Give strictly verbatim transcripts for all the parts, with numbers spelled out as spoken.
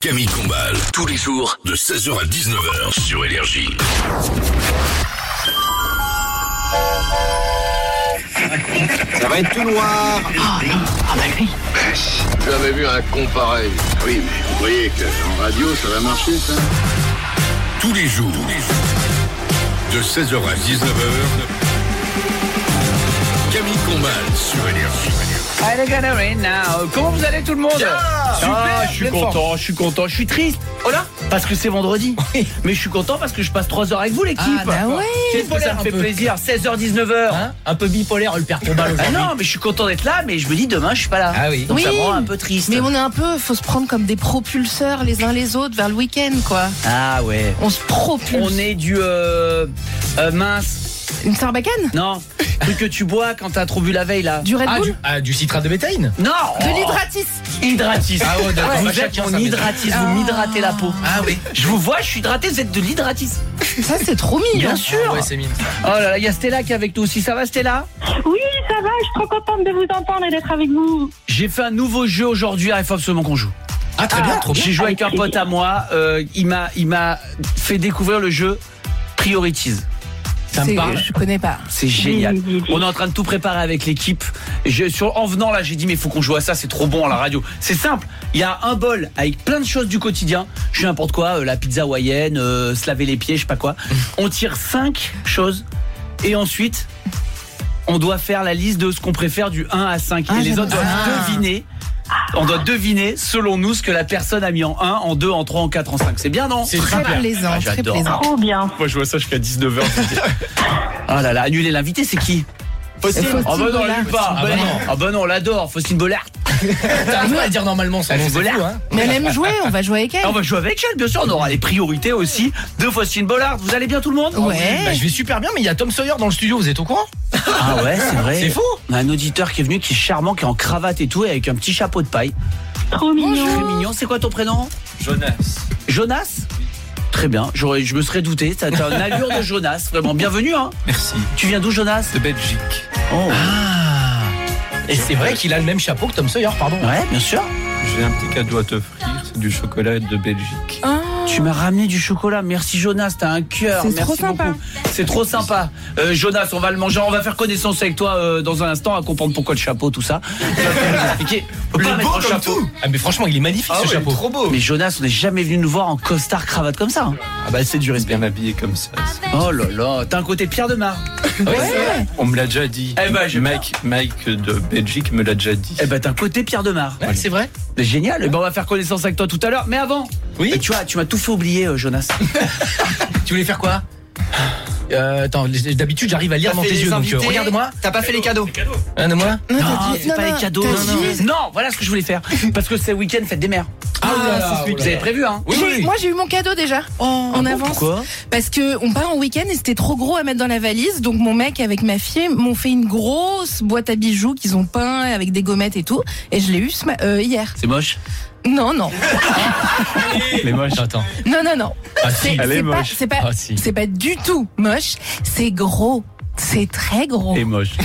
Camille Combal, tous les jours de seize heures à dix-neuf heures sur Énergie. Ça va être tout noir. Oh non, ah bah lui. J'avais vu un con pareil. Oui, mais vous voyez qu'en radio, ça va marcher, ça. Tous les jours, de seize heures à dix-neuf heures, Camille Combal sur Énergie. Allez, gonna rain now. Comment vous allez tout le monde? Yeah. Super, Ah, je suis content, je suis content, je suis triste. Oh là, parce que c'est vendredi. Oui. Mais je suis content parce que je passe trois heures avec vous, l'équipe. Ah bah ouais. Qu'est-ce que ça me fait plaisir. seize heures dix-neuf heures. Hein, un peu bipolaire le père Combal Ah aujourd'hui. non, mais je suis content d'être là, mais je me dis demain je suis pas là. Ah oui. Donc Oui. ça me rend un peu triste. Mais on est un peu, faut se prendre comme des propulseurs les uns les autres vers le week-end, quoi. Ah ouais. On se propulse. On est du euh, euh, mince. Une sarbacane? Non, truc que tu bois quand t'as trop bu la veille là. Du Red Ah, Bull? du, ah, du citrate de bétaïne. Non. De l'hydratis? Hydratis. Ah ouais, d'accord. Vous Bah, êtes chacun mon sa méthode. hydratis, vous m'hydratez la peau. Ah oui. Je vous vois, je suis hydraté, vous êtes de l'hydratis. Ça, c'est trop mignon. Bien sûr. Ah ouais, c'est mine. Oh là là, il y a Stella qui est avec nous aussi. Ça va Stella? Oui, ça va, je suis trop contente de vous entendre et d'être avec vous. J'ai fait un nouveau jeu aujourd'hui, il faut absolument qu'on joue. Ah très bien, trop bien. J'ai joué avec un pote à moi, euh, il m'a il m'a fait découvrir le jeu Priorities. Ça me C'est- parle. Je connais pas. C'est génial. Oui, oui, oui. On est en train de tout préparer avec l'équipe. Je, sur, en venant là, j'ai dit mais il faut qu'on joue à ça, c'est trop bon à la radio. C'est simple, il y a un bol avec plein de choses du quotidien. Je suis n'importe quoi, euh, la pizza hawaïenne, euh, se laver les pieds, je sais pas quoi. On tire cinq choses et ensuite on doit faire la liste de ce qu'on préfère du un à cinq. Ah, et les j'aime autres doivent ça. deviner. On doit deviner selon nous ce que la personne a mis en un, en deux, en trois, en quatre, en cinq. C'est bien non? C'est Très super. plaisant, Ah, très j'adore. plaisant. Trop bien. Moi je vois ça jusqu'à dix-neuf heures. Ah là là, annuler l'invité, c'est qui? Faustine. Faustine Ah bah non, Bollard. l'annule pas. Ah bah non. Ah bah non, on l'adore, Faustine Bollard. T'arrives pas à dire normalement son Elle nom, fait c'est Bollard. fou, hein. Mais elle aime jouer, on va jouer avec Ah, elle. on va jouer avec elle, bien sûr. On aura les priorités aussi de Faustine Bollard. Vous allez bien tout le monde? Ouais. Bah, je vais super bien, mais il y a Tom Sawyer dans le studio, vous êtes au courant? Ah ouais, c'est vrai. C'est fou. On a un auditeur qui est venu, qui est charmant, qui est en cravate et tout, et avec un petit chapeau de paille. Trop Très mignon. mignon. C'est quoi ton prénom? Jonas. Jonas? Très bien. J'aurais, je me serais douté. T'as t'as une allure de Jonas. Vraiment, bienvenue, hein. Merci. Tu viens d'où, Jonas? De Belgique. Oh. Ah. Et c'est vrai qu'il a le même chapeau que Tom Sawyer, pardon. Ouais, bien sûr. J'ai un petit cadeau à t'offrir. C'est du chocolat de Belgique. Ah. Tu m'as ramené du chocolat. Merci Jonas, t'as un cœur. C'est Merci trop sympa. beaucoup. C'est trop sympa. Euh, Jonas, on va le manger. On va faire connaissance avec toi euh, dans un instant, à comprendre pourquoi le chapeau, tout ça. Tu vas nous expliquer. On peut pas mettre un chapeau. Ah mais franchement, il est magnifique ce chapeau. trop beau. Mais Jonas, on n'est jamais venu nous voir en costard cravate comme ça. hein. Ah bah c'est du respect. Bien habillé comme ça. Oh là là, t'as un côté Pierre de Mar. Ouais. On me l'a déjà dit. Eh ben, j'ai Mike, Mike de Belgique me l'a déjà dit. Eh ben t'as un côté Pierre de Mar. Ouais, c'est vrai. C'est génial. Eh ben on va faire connaissance avec toi tout à l'heure. Mais avant, Oui. eh, tu vois, tu m'as tout fait oublier, euh, Jonas. Tu voulais faire quoi? Euh, attends, d'habitude j'arrive à lire dans tes yeux, donc euh, regarde-moi. T'as pas fait les cadeaux. Regarde-moi. Non, Non, t'as dit- c'est pas non, les cadeaux. t'as Non, non, dit- non, voilà ce que je voulais faire. Parce que c'est le week-end fête des mères. Ah, là là, c'est celui oh que là vous avez là. prévu, hein. Oui, J'ai- oui, oui. Moi j'ai eu mon cadeau déjà en Ah bon, avance. pourquoi? Parce que on part en week-end et c'était trop gros à mettre dans la valise. Donc mon mec avec ma fille m'ont fait une grosse boîte à bijoux qu'ils ont peint avec des gommettes et tout. Et je l'ai eu ce ma- euh, hier. C'est moche. Non non Mais moche. Attends. non non non. Ah C'est si. Elle est c'est pas moche. c'est pas Ah, si. c'est pas du tout moche. C'est gros. C'est très gros. Et moche.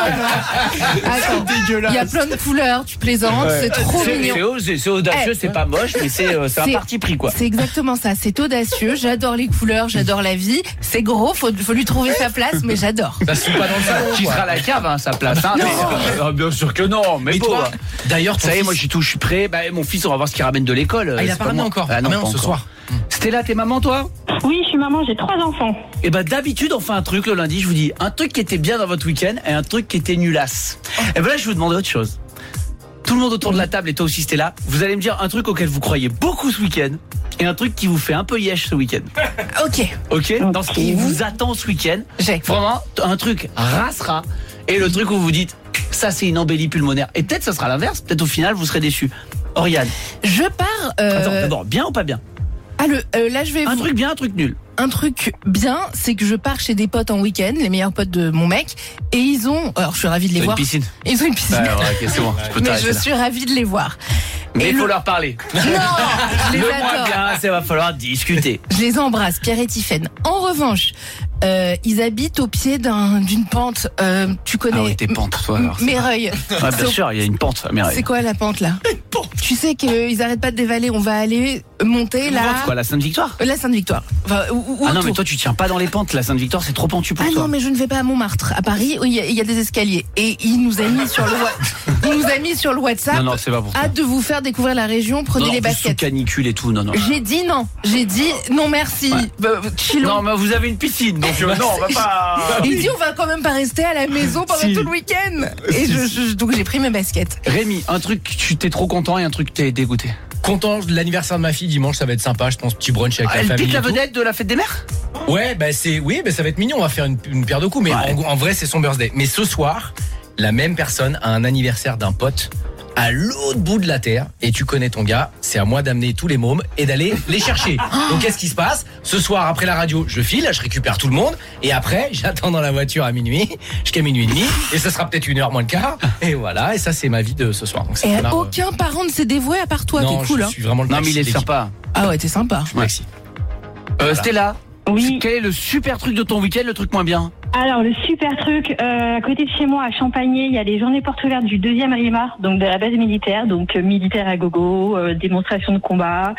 Attends, il y a plein de couleurs. Tu plaisantes. C'est trop C'est mignon. c'est osé, c'est audacieux, Eh. c'est pas moche, mais c'est euh, c'est un C'est- parti pris, quoi. C'est exactement ça. C'est audacieux. J'adore les couleurs. J'adore la vie. C'est gros. Faut, faut lui trouver sa place, mais j'adore. Ça se fout pas dans le salon. Qui quoi. sera à la cave, hein, sa place. Hein, mais, euh, bien sûr que non, mais Et bon. toi, d'ailleurs, ton Ça y est, fils- moi je suis tout, je suis prêt. Bah, mon fils, on va voir ce qu'il ramène de l'école. Ah, il C'est a pas pas ramené moi. encore. Ah non, Ah, mais non, pas ce encore. soir. Stella, t'es maman, toi? Oui, je suis maman, j'ai trois enfants. Et bah d'habitude on fait un truc le lundi, je vous dis un truc qui était bien dans votre week-end et un truc qui était nulasse. Et ben là je vous demande autre chose. Tout le monde autour de la table et toi aussi Stella, vous allez me dire un truc auquel vous croyez beaucoup ce week-end et un truc qui vous fait un peu yesh ce week-end. Ok. Ok? Dans ce qui vous attend ce week-end. J'ai. Vraiment un truc rassera et le truc où vous vous dites ça c'est une embellie pulmonaire. Et peut-être ça sera l'inverse, peut-être au final vous serez déçus. Oriane, Je pars. euh, attends d'abord, bien ou pas bien? Ah le, euh, là je vais Un vous- truc bien, un truc nul. un truc bien, c'est que je pars chez des potes en week-end, les meilleurs potes de mon mec, et ils ont, alors je suis ravie de les Une voir. piscine. Ils ont une piscine. Ouais, ouais, ok, c'est bon, je peux Mais t'arrêter je là. suis ravie de les voir. Mais Et il faut le- leur parler. Non, je les Le moins adore. bien, ça va falloir discuter. Je les embrasse, Pierre et Tiphaine. En revanche, Euh, ils habitent au pied d'un, d'une pente. Euh, tu connais Ah oui, tes pentes, toi. Alors, c'est- Méreuil. Ah, bien sûr, il y a une pente à Méreuil. C'est quoi la pente là? Tu sais qu'ils arrêtent pas de dévaler. On va aller monter là. C'est quoi, la Sainte-Victoire? La Sainte-Victoire. Enfin, ou, ou Ah non, autour. mais toi, tu tiens pas dans les pentes. La Sainte-Victoire, c'est trop pentu pour Ah toi. non, mais je ne vais pas à Montmartre. À Paris, où il y, a- il y a des escaliers. Et il nous a mis sur le, wa- il nous a mis sur le WhatsApp. Non, non, c'est pas pour ça. Hâte de vous faire découvrir la région. Prenez Non, les en plus, sous baskets. canicule et tout, non, non. J'ai dit non. J'ai dit non merci. Ouais. Bah, chillons. Non, mais vous avez une piscine, donc euh, non, on va pas. Il dit on va quand même pas rester à la maison pendant Si. tout le week-end. Et je, je- donc j'ai pris mes baskets. Rémi, un truc, tu t'es trop content et un truc, t'es dégoûté. Content de l'anniversaire de ma fille dimanche, ça va être sympa, je pense, petit brunch avec Ah, la elle famille. pique la et tout. vedette de la fête des mères? Ouais, bah c'est, oui, bah ça va être mignon, on va faire une, une paire de coups, mais Ouais. en, en vrai c'est son birthday. Mais ce soir, la même personne a un anniversaire d'un pote à l'autre bout de la terre, et tu connais ton gars, c'est à moi d'amener tous les mômes et d'aller les chercher. Donc qu'est-ce qui se passe? Ce soir, après la radio, je file, je récupère tout le monde, et après, j'attends dans la voiture à minuit, jusqu'à minuit et demi, et ça sera peut-être une heure moins le quart, et voilà, et ça c'est ma vie de ce soir. Donc ça Et démarre, euh, aucun parent ne s'est dévoué à part toi. non, T'es cool je hein. suis vraiment le Non, mais taxi il est de l'équipe. sympa. Ah ouais, t'es sympa. Maxi. Euh, Stella, Oui. quel est le super truc de ton week-end, le truc moins bien? Alors, le super truc, euh, à côté de chez moi, à Champagné, il y a les journées portes ouvertes du deuxième R I M A, donc de la base militaire, donc euh, militaire à gogo, euh, démonstration de combat,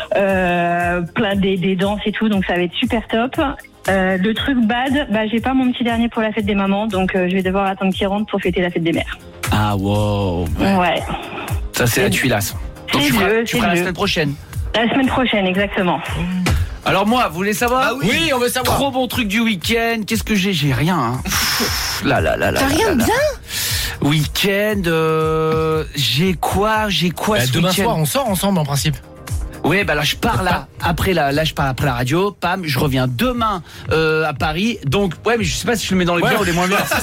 euh, plein des, des danses et tout, donc ça va être super top. Euh, le truc bad, bah j'ai pas mon petit dernier pour la fête des mamans, donc euh, je vais devoir attendre qu'il rentre pour fêter la fête des mères. Ah, wow. Ouais. Ouais. Ça, c'est la tuilasse. Donc, C'est tu feras, mieux, tu c'est feras la mieux. semaine prochaine. La semaine prochaine, exactement. Alors, moi, vous voulez savoir? Oui, on veut savoir. Trop bon truc du week-end. Qu'est-ce que j'ai? J'ai rien. Hein. Pff, là, là, là, là. T'as là, rien là, de là. bien? Week-end, euh, j'ai quoi? J'ai quoi Bah, ce demain week-end? soir, on sort ensemble en principe. Oui, bah là je pars là après la là je pars après la radio, pam, je reviens demain euh, à Paris. Donc ouais, mais je sais pas si je le mets dans les Ouais. biens ou les moins bien. C'est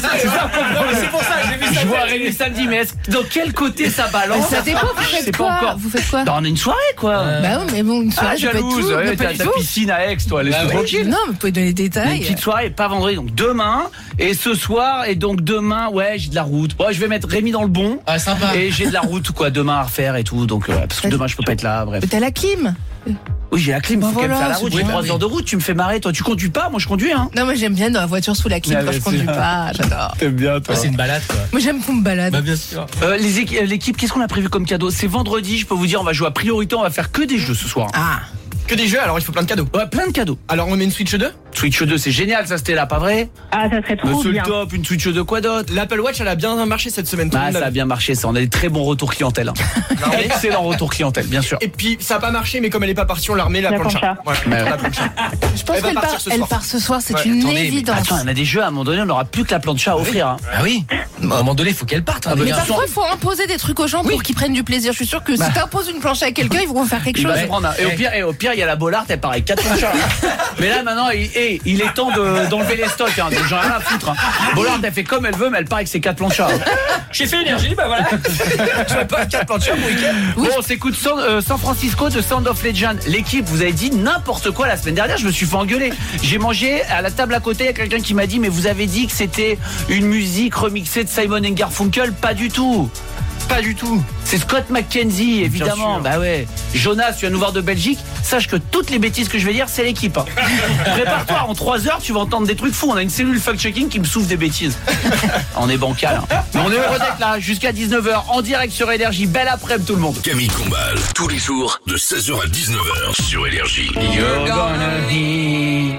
pour ça, j'ai vu Je vois Rémi samedi, mais est-ce, dans quel côté ça balance? Ça dépend, vous Je sais faites pas quoi? encore. Vous faites quoi? Bah, on a une soirée quoi. Euh, Bah oui, mais bon, une soirée, Ah, ça peut être jalouse, tout. ouais, Non, pas t'as du ta tout. piscine à Aix, toi, laisse Bah oui. tranquille. Non, mais vous pouvez donner des Une détails. petite soirée, pas vendredi, donc demain et ce soir et donc demain, ouais, j'ai de la route. Ouais, je vais mettre Rémi dans le bon. Ah, sympa. Et j'ai de la route quoi demain à refaire et tout, donc euh, parce que demain je peux pas être là, bref. Mais t'as la clim. Oui, j'ai la clim, Bah faut quand même voilà, faire la route. c'est J'ai bon. trois heures de route, tu me fais marrer, toi tu conduis pas, moi je conduis hein. Non, moi j'aime bien dans la voiture sous la clim Ah, quand bah, je conduis c'est- pas. J'adore. T'aimes bien toi. Ouais, c'est une balade quoi. Moi j'aime qu'on me balade. Bah bien sûr. Euh, les équi- euh, l'équipe, qu'est-ce qu'on a prévu comme cadeau? C'est vendredi, je peux vous dire, on va jouer à priorité, on va faire que des jeux ce soir. Ah. Que des jeux, alors il faut plein de cadeaux. Ouais, plein de cadeaux. Alors on met une Switch deux. Switch deux, c'est génial, ça c'était là, pas vrai? Ah, ça serait trop Monsieur le bien. top, une Switch deux, quoi d'autre? L'Apple Watch, elle a bien marché cette semaine. tout le Bah monde ça l'a a bien marché ça, on a des très bons retours clientèle. Hein. Non, mais- Excellent retour clientèle, bien sûr. Et puis ça a pas marché, mais comme elle est pas partie, on l'a remis la, La plancha. plancha. Voilà, Mais ouais. la plancha. Je pense Elle va qu'elle partir part, ce elle soir. part ce soir, c'est Ouais, une attendez, mais évidence. Attends, on a des jeux, à un moment donné, on n'aura plus que la plancha à offrir. Hein. Ah oui. À un moment donné, il faut qu'elle parte. hein, bah, les Mais gars. parfois, il faut imposer des trucs aux gens pour qu'ils prennent du plaisir. Je suis sûr que si t'imposes une planche à quelqu'un, ils vont faire quelque Il chose. va se prendre un- Et au pire, et au pire, il y a la Bollard, elle pareil, quatre planchas. Mais là maintenant, il, eh, il est temps de- d'enlever les stocks. Hein. J'en ai rien à foutre. Hein. Bollard, elle fait comme elle veut, mais elle part avec ses quatre planchas. J'ai fait énergie, bah voilà. Tu vas pas quatre planchas mon week-end. Bon, on s'écoute San, euh, San Francisco de Sound of Legend. L'équipe, vous avez dit n'importe quoi la semaine dernière, je me suis fait engueuler. J'ai mangé à la table à côté, il y a quelqu'un qui m'a dit mais vous avez dit que c'était une musique remixée de Simon and Garfunkel. Pas du tout. Pas du tout. C'est Scott McKenzie, évidemment. sûr. Bah ouais. Jonas, tu viens nous voir de Belgique. Sache que toutes les bêtises que je vais dire, c'est l'équipe. Hein. Prépare-toi, en trois heures, tu vas entendre des trucs fous. On a une cellule fact-checking qui me souffle des bêtises. On est bancal. Hein. Mais on est heureux d'être là jusqu'à dix-neuf heures en direct sur Énergie. Belle après-midi tout le monde. Camille Combal, tous les jours de seize heures à dix-neuf heures sur Énergie. You're gonna need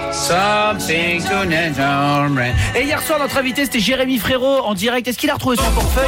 something to never. Et hier soir, notre invité, c'était Jérémy Frérot en direct. Est-ce qu'il a retrouvé son portefeuille?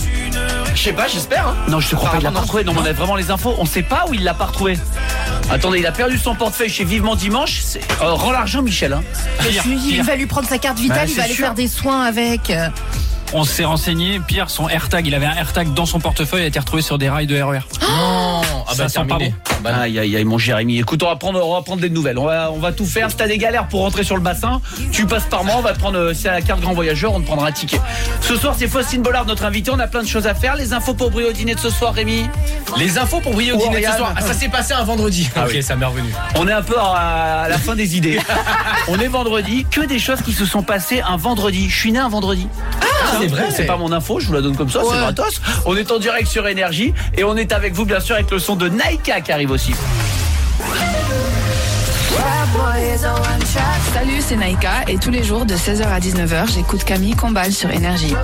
Je sais pas, j'espère. Hein. Non, je te crois pas, il l'a pas non. retrouvé. Non, mais on a vraiment les infos. On sait pas où il l'a pas retrouvé. Attendez, il a perdu son portefeuille chez Vivement Dimanche. C'est... Euh, rends l'argent, Michel. Hein. Il va lui prendre sa carte vitale, Bah, il c'est va aller sûr. faire des soins avec. On s'est renseigné, Pierre, son AirTag, il avait un AirTag dans son portefeuille, a été retrouvé sur des rails de R E R. Non. Ah Ça bah sent pas terminé. Bah, Aïe, aïe, aïe, mon Jérémy. Écoute, on va prendre, on va prendre des nouvelles. On va, on va tout faire. Si t'as des galères pour rentrer sur le bassin, tu passes par moi. On va te prendre, euh, si à la carte grand voyageur, on te prendra un ticket. Ce soir, c'est Faustine Bollard, notre invité. On a plein de choses à faire. Les infos pour briller au dîner de ce soir, Rémi. les infos pour briller au Oh, dîner de ce Oriane. soir. Ah, ça s'est passé un vendredi. Ah ok, oui. ça m'est revenu. On est un peu à la fin des idées. On est vendredi. Que des choses qui se sont passées un vendredi. Je suis né un vendredi. Ah, c'est vrai. C'est pas mon info, je vous la donne comme ça, c'est gratos. On est en direct sur Énergie et on est avec vous bien sûr avec le son de Naika qui arrive aussi. Salut, c'est Naïka et tous les jours de seize heures à dix-neuf heures, j'écoute Camille Combal sur Énergie.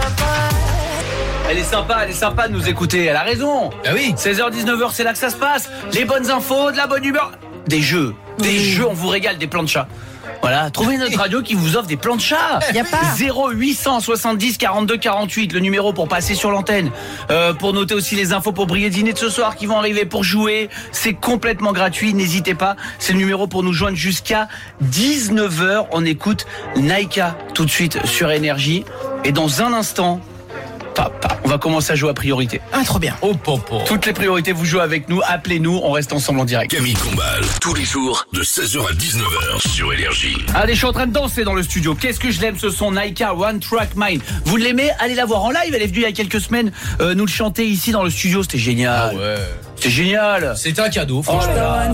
Elle est sympa, elle est sympa de nous écouter, elle a raison. Ah oui. seize heures dix-neuf heures, c'est là que ça se passe. Les bonnes infos, de la bonne humeur, des jeux, des Oui. jeux, on vous régale, des plans de chat. Voilà, trouvez notre radio qui vous offre des plans de chat. Y a pas. zéro huit cent soixante-dix quarante-deux quarante-huit, le numéro pour passer sur l'antenne. Euh, pour noter aussi les infos pour briller dîner de ce soir qui vont arriver pour jouer. C'est complètement gratuit, n'hésitez pas. C'est le numéro pour nous joindre jusqu'à dix-neuf heures. On écoute Naïka tout de suite sur Énergie. Et dans un instant, papa, on va commencer à jouer à priorité. Ah, trop bien. Oh, popo. Toutes les priorités, vous jouez avec nous, appelez-nous, on reste ensemble en direct. Camille Combal, tous les jours de seize heures à dix-neuf heures sur Énergie. Allez, je suis en train de danser dans le studio. Qu'est-ce que je l'aime ce son Naïka One Track Mind. Vous l'aimez? Allez la voir en live. Elle est venue il y a quelques semaines euh, nous le chanter ici dans le studio. C'était génial. Ah ouais. C'était génial. C'est un cadeau, Oh franchement. là là.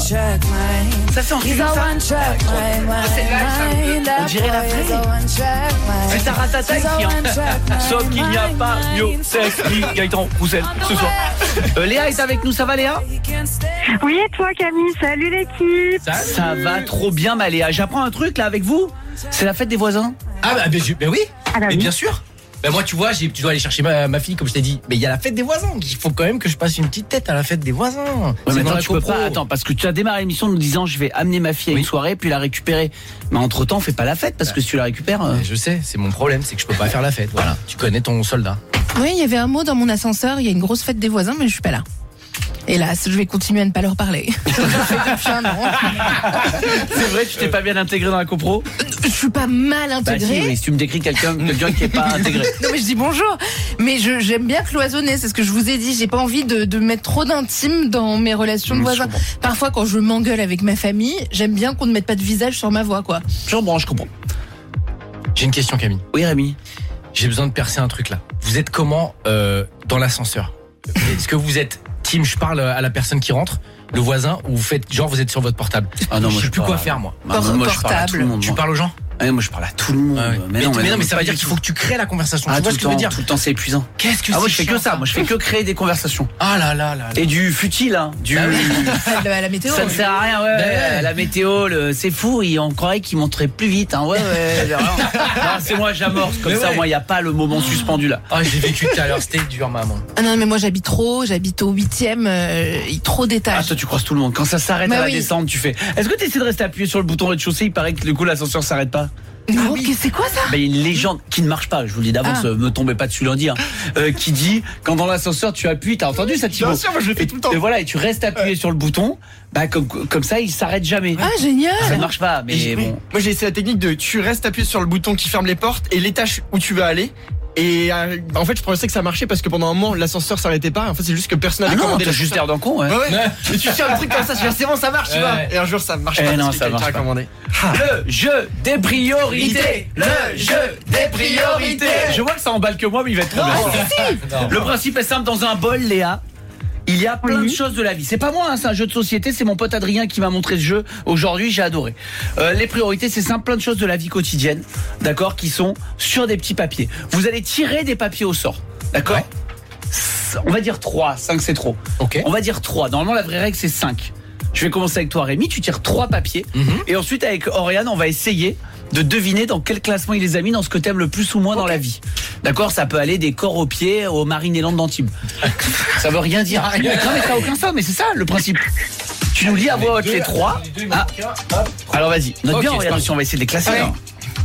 Ça fait en rire, ça. C'est live, ça. On dirait la vraie. C'est ta ratata ici. Hein. Sauf qu'il n'y a pas Yo, Sexy, Gaëtan Roussel ce soir. Euh, Léa est avec nous. Ça va, Léa? Oui, et toi Camille, salut l'équipe. Ça va trop bien, ma Léa. J'apprends un truc là avec vous. C'est la fête des voisins. Ah bah, bah, je- bah oui, Ah bah mais oui. bien sûr. Bah moi tu vois, j'ai, tu dois aller chercher ma, ma fille comme je t'ai dit. Mais il y a la fête des voisins. Il faut quand même que je passe une petite tête à la fête des voisins. Ouais, C'est mais dans toi, la tu peux copro. pas. Attends, parce que tu as démarré l'émission en nous disant je vais amener ma fille à Oui. une soirée puis la récupérer. Mais entre temps, fais pas la fête parce que si tu la récupères. euh, Mais je sais, c'est mon problème, c'est que je peux pas faire la fête. Voilà, tu connais ton soldat. Oui, il y avait un mot dans mon ascenseur, il y a une grosse fête des voisins, mais je suis pas là. Hélas, je vais continuer à ne pas leur parler. Je fais depuis un an. C'est vrai, tu t'es pas bien intégré dans la copro. Je suis pas mal Bah si, intégrée. oui, si tu me décris quelqu'un, quelqu'un qui est pas intégré. Non mais je dis bonjour, mais je, j'aime bien cloisonner, c'est ce que je vous ai dit, j'ai pas envie de, de mettre trop d'intime dans mes relations de Mmh, voisins. je comprends. Parfois quand je m'engueule avec ma famille, j'aime bien qu'on ne mette pas de visage sur ma voix quoi. Je comprends, je comprends. J'ai une question, Camille. Oui, Rémi. J'ai besoin de percer un truc là. Vous êtes comment euh, dans l'ascenseur? Est-ce que vous êtes team, je parle à la personne qui rentre, le voisin, ou vous faites genre vous êtes sur votre portable? Ah non, moi, je sais je plus parle. quoi faire moi. Bah, moi, moi, je parle à tout le monde. Tu moi. parles aux gens? Ah, moi, je parle à tout le monde. Ah ouais. Mais, mais, non, mais non, mais ça pas veut dire du qu'il tout. faut que tu crées la conversation. Ah, tu vois tout ce le que je veux temps, dire? tout le temps, c'est épuisant. Qu'est-ce que Ah, c'est moi, je fais que chiant, ça. Moi, je fais que créer des conversations. Ah là là là. là. Et du futile, hein. Du. Ah oui. À la météo. Ça ne sert à rien, ouais. Ben ouais, ouais. La météo, le... c'est fou. Il... On croirait qu'il monterait plus vite, hein. Ouais, ouais. non, non, c'est moi, j'amorce comme Mais ça. ouais. Moi, il n'y a pas le moment suspendu là. Ah, j'ai vécu tout à l'heure, c'était dur, maman. Ah non mais moi j'habite trop, j'habite au huitième, euh, trop Ah, d'étages. toi, tu croises tout le monde. Quand ça s'arrête Bah à la oui. descente, tu fais. Est-ce que tu essaies de rester appuyé sur le bouton rez-de-chaussée? Il paraît que du coup, l'ascenseur s'arrête pas. Non, qu'est- c'est quoi ça? Bah, il y a une légende qui ne marche pas, je vous le dis d'avance, Ah. euh, me tombez pas dessus lundi, hein, euh, qui dit quand dans l'ascenseur tu appuies, t'as entendu ça, Thibaut? Bien sûr, moi je le fais Et, tout le temps. et voilà, et tu restes appuyé sur le bouton, bah comme, comme ça il s'arrête jamais. Ah génial. Ça ne marche pas, mais Et j'ai- oui. bon. Moi j'ai essayé la technique de tu restes appuyé sur le bouton qui ferme les portes et l'étage où tu veux aller. Et euh, en fait je pensais que ça marchait parce que pendant un moment l'ascenseur s'arrêtait pas. En fait c'est juste que personne Ah n'avait non, commandé t'as juste l'air d'un con, ouais. Ouais ouais. Mais tu tiens un truc comme ça, tu dis c'est bon ça marche tu Ouais, vois. ouais. Et un jour ça marche Eh pas. non, parce que ça quelqu'un marche a pas. commandé. Le jeu des priorités. Le jeu des priorités. Je vois que ça emballe que moi, mais il va être trop bien. Non. Le principe est simple, dans un bol, Léa, il y a plein Oui. de choses de la vie. C'est pas moi, hein, c'est un jeu de société, c'est mon pote Adrien qui m'a montré ce jeu. Aujourd'hui, j'ai adoré. Euh, les priorités, c'est simple, plein de choses de la vie quotidienne, d'accord, qui sont sur des petits papiers. Vous allez tirer des papiers au sort, d'accord. Ouais. On va dire trois, cinq c'est trop. Ok. On va dire trois. Normalement, la vraie règle, c'est cinq. Je vais commencer avec toi, Rémi. Tu tires trois papiers. Mhm. Et ensuite, avec Oriane, on va essayer de deviner dans quel classement il les a mis dans ce que t'aimes le plus ou moins dans la vie. D'accord? Ça peut aller des corps aux pieds au Marinéland d'Antibes. Ça veut rien dire. Non, mais ça n'a aucun sens, mais c'est ça le principe. Tu nous lis à voix haute les trois. Ah. Alors vas-y. Note Ok, bien, c'est Oriane, parti. si on va essayer de les classer. Ouais. hein.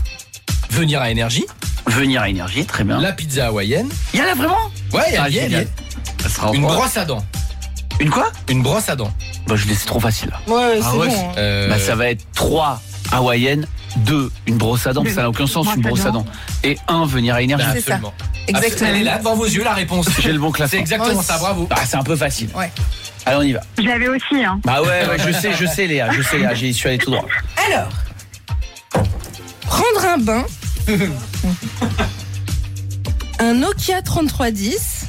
Venir à Énergie, Venir à Énergie, très bien. la pizza hawaïenne. Il y en a vraiment? Ouais, il y a, Ah, il y a- il y a- génial. Ça sera en une trois. brosse à dents. Une quoi? Une brosse à dents. Bah, je laisse trop facile là. Ouais, c'est Ah ouais, bon. c'est- hein. Euh, Bah, ça va être trois hawaïennes, deux une brosse à dents, ça n'a aucun sens, une brosse à dents. Et un venir à Énergie. bah, c'est ça. absolument. Exactement. Elle est là devant vos yeux la réponse. J'ai le bon C'est classement. exactement Ouais, ça, bravo. Bah, c'est un peu facile. Ouais. Allez, on y va. Je l'avais aussi, hein. Bah ouais, ouais, je sais, je sais Léa, je sais Léa, j'y suis allé tout droit. Alors, prendre un bain, un Nokia trente-trois dix,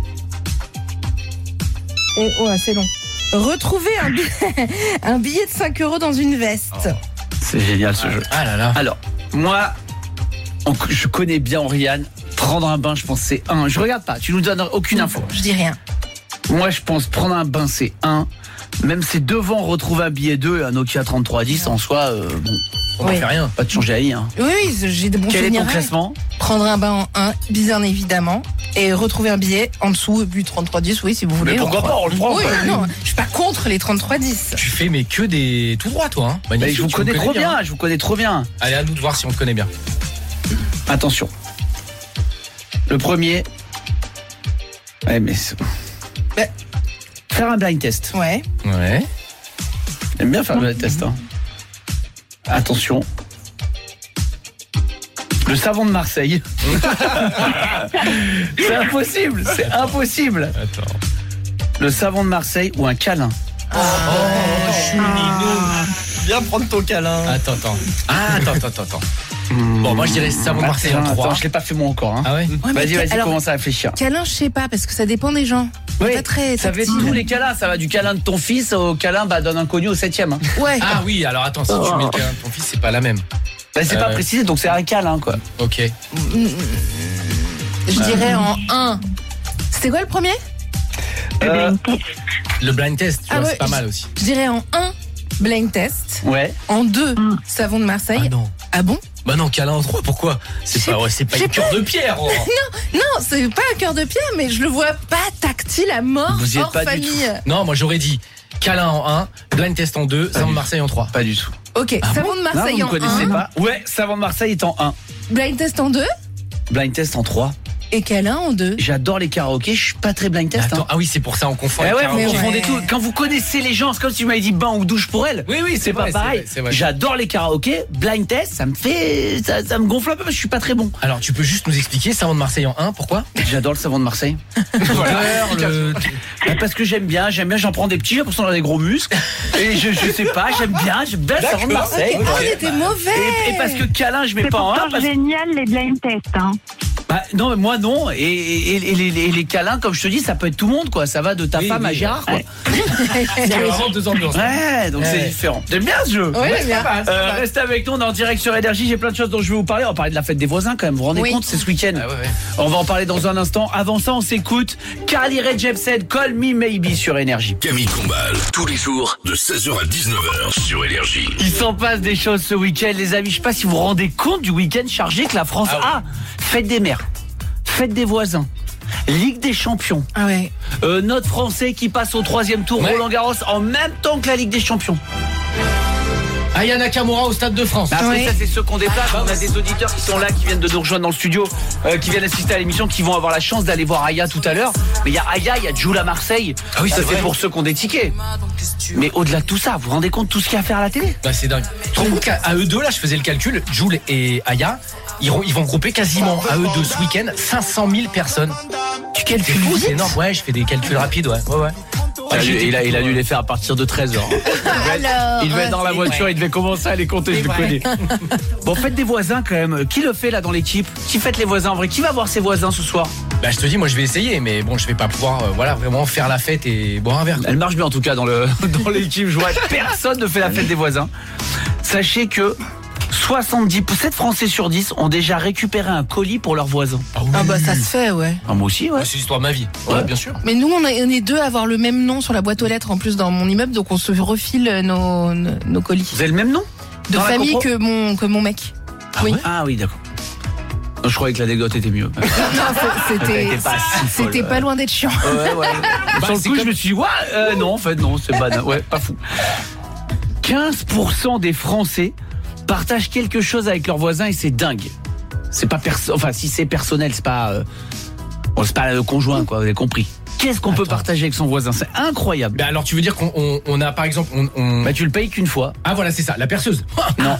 et oh, c'est long. Retrouver un, bi- un billet de cinq euros dans une veste. C'est génial ce jeu. Ah là là. Alors, moi, on- je connais bien Oriane. Prendre un bain, je pense c'est un. Je regarde pas, tu nous donnes aucune info. Je dis rien. Moi, je pense prendre un bain, c'est un. Même c'est devant retrouver un billet deux et un Nokia trente-trois dix en soi, euh, bon, On Oui. n'en fait rien. pas de changer la vie. Hein. Oui, oui, j'ai de bons Quel est souvenirs. ton classement? Prendre un bain en un, bien évidemment, et retrouver un billet en dessous, but trente-trois dix, oui, si vous voulez. Mais pourquoi on pas, on le prend. Oui, quoi. non, je suis pas contre les trente-trois dix. Tu fais mais que des tout droit toi. Hein. Mais Magnifique, je vous tu connais me trop bien, je vous connais trop bien. Allez, à nous de voir si on te connaît bien. Attention. Le premier. Ouais, mais. c'est- Bah. Faire un blind test. Ouais. Ouais. J'aime bien faire le blind test. Hein. Attention. Le savon de Marseille. C'est impossible, c'est impossible. Attends. Le savon de Marseille ou un câlin. Oh, Choulinou. Viens prendre ton câlin. Attends, attends. Ah, attends, attends, attends. Bon, moi je dirais savon de Marseille en Attends, trois. attends, je l'ai pas fait moi encore. Hein. Ah ouais. Ouais, mais Vas-y, vas-y, alors, commence à réfléchir. câlin, je sais pas, parce que ça dépend des gens. Oui, Pas très ça fait tactile. tous les câlins, ça va du câlin de ton fils au câlin bah, d'un inconnu au septième. Hein. Ouais. Ah oui, alors attends, si tu mets le câlin de ton fils, c'est pas la même. Bah, c'est Euh. pas précisé, donc c'est un câlin quoi. Ok. Je dirais en un. C'était quoi le premier? Euh, Le blind test, tu Ah vois, ouais, c'est pas je- mal aussi. Je dirais en un, blind test. ouais. En deux, savon de Marseille. Ah non. Ah bon? Bah non, câlin en trois, pourquoi? C'est Je sais pas, ouais, c'est pas je une sais cœur de pierre. Oh. Non, c'est pas un cœur de pierre, mais je le vois pas tactile à mort Vous y êtes hors pas du famille. Non, moi j'aurais dit câlin en un, blind test en deux, savon de Marseille en trois. Pas du tout. Ok, savon de Non, Marseille vous en ne connaissez un, pas. Ouais, savon de Marseille est en un. blind test en deux Blind test en trois. et câlin en deux. J'adore les karaokés, je suis pas très blind test. Attends, Hein. ah oui, c'est pour ça on confond. Eh les ouais, karaokés. vous Mais confondez ouais. tout. Quand vous connaissez les gens, c'est comme si tu m'avais dit bain ou douche pour elle. Oui, oui, C'est pas vrai, pareil. vrai, c'est vrai. J'adore les karaokés. Blind test, ça me fait, ça, ça me gonfle un peu parce que je suis pas très bon. Alors, tu peux juste nous expliquer savon de Marseille en un, pourquoi? J'adore le savon de Marseille. Voilà. Le- Bah, parce que j'aime bien, j'aime bien, j'en prends des petits, j'ai l'impression d'avoir des gros muscles. Et je, je sais pas, j'aime bien, j'aime bien le savon de Marseille. Ah, on était mauvais. Et, et parce que câlin, je mets C'est pas en un. pourtant Parce... génial les blind tests. Hein. Bah, non, mais moi non. Et, et, et les, les, les câlins, comme je te dis, ça peut être tout le monde, quoi. Ça va de ta Oui, femme oui. à Gérard, quoi. C'est vraiment deux ambiances. Ouais, donc c'est Ouais. différent. J'aime bien ce jeu. Ouais, j'aime bien. Euh, restez avec nous, on est en direct sur Énergie. J'ai plein de choses dont je vais vous parler. On va parler de la fête des voisins quand même. Vous vous rendez Oui. compte, c'est ce week-end. Ah ouais, ouais. On va en parler dans un instant. Avant ça, on s'écoute Carly Rae Jepsen, Call Me Maybe sur Énergie. Camille Combal, tous les jours de seize heures à dix-neuf heures sur Énergie. Il s'en passe des choses ce week-end, les amis. Je sais pas si vous vous rendez compte du week-end chargé que la France Ah a. Fête des mères, fête des voisins, Ligue des champions. Ah ouais. Euh, notre Français qui passe au troisième tour Ouais. Roland Garros en même temps que la Ligue des champions. Aya Nakamura au Stade de France. Après Ouais. ça, c'est ceux qu'on déplace. On a des auditeurs qui sont là, qui viennent de nous rejoindre dans le studio, euh, qui viennent assister à l'émission, qui vont avoir la chance d'aller voir Aya tout à l'heure. Mais il y a Aya, il y a Jules à Marseille. Ah oui, ça c'est c'est vrai. pour ceux qui ont des tickets. Mais au-delà de tout ça, vous vous rendez compte de tout ce qu'il y a à faire à la télé? Bah, c'est dingue. Tu te rends compte qu'à à eux deux, là, je faisais le calcul, Jules et Aya, ils, vont- ils vont grouper quasiment à eux deux ce week-end cinq cent mille personnes. Tu C'est calcules fou, vite. c'est énorme. Ouais, je fais des calculs rapides, ouais. Ouais, ouais. Il a, dû- il, a, il a dû les faire à partir de treize heures. Alors, Il devait être dans la c'est voiture, il devait commencer à les compter, je le vrai. connais. Bon, faites des voisins quand même. Qui le fait là dans l'équipe? Qui fête les voisins en vrai? Qui va voir ses voisins ce soir? Bah, je te dis, moi, je vais essayer, mais bon, je vais pas pouvoir, euh, voilà, vraiment faire la fête et boire un verre. Elle marche bien en tout cas dans le dans l'équipe. Je vois personne ne fait la fête des voisins. Sachez que soixante-dix pour cent sept Français sur dix ont déjà récupéré un colis pour leurs voisins. Ah bah ça se fait, ouais. Ah, moi aussi, ouais. C'est l'histoire de ma vie. Ouais, Ouais. bien sûr. Mais nous, on est, on est deux à avoir le même nom sur la boîte aux lettres en plus dans mon immeuble, donc on se refile nos, nos, nos colis. Vous avez le même nom? De Dans la famille compro que mon, que mon mec. Oui. Ah oui, d'accord. Non, je croyais que l'anecdote était mieux. Non, c'est- c'était Elle était pas si folle, c'était ouais. pas loin d'être chiant. Ouais, ouais. Bah, Sur le c'est coup, comme- je me suis dit, ouais, euh, non, en fait, non, c'est banal. Ouais, pas fou. quinze pour cent des Français partagent quelque chose avec leurs voisins et c'est dingue. C'est pas perso, enfin, si c'est personnel, c'est pas, euh, bon, c'est pas le conjoint, quoi, vous avez compris. Qu'est-ce qu'on peut Attends. partager avec son voisin? C'est incroyable. Bah, alors, tu veux dire qu'on on, on a, par exemple, on, on- Bah, tu le payes qu'une fois. ah, voilà, c'est ça, la perceuse. Non.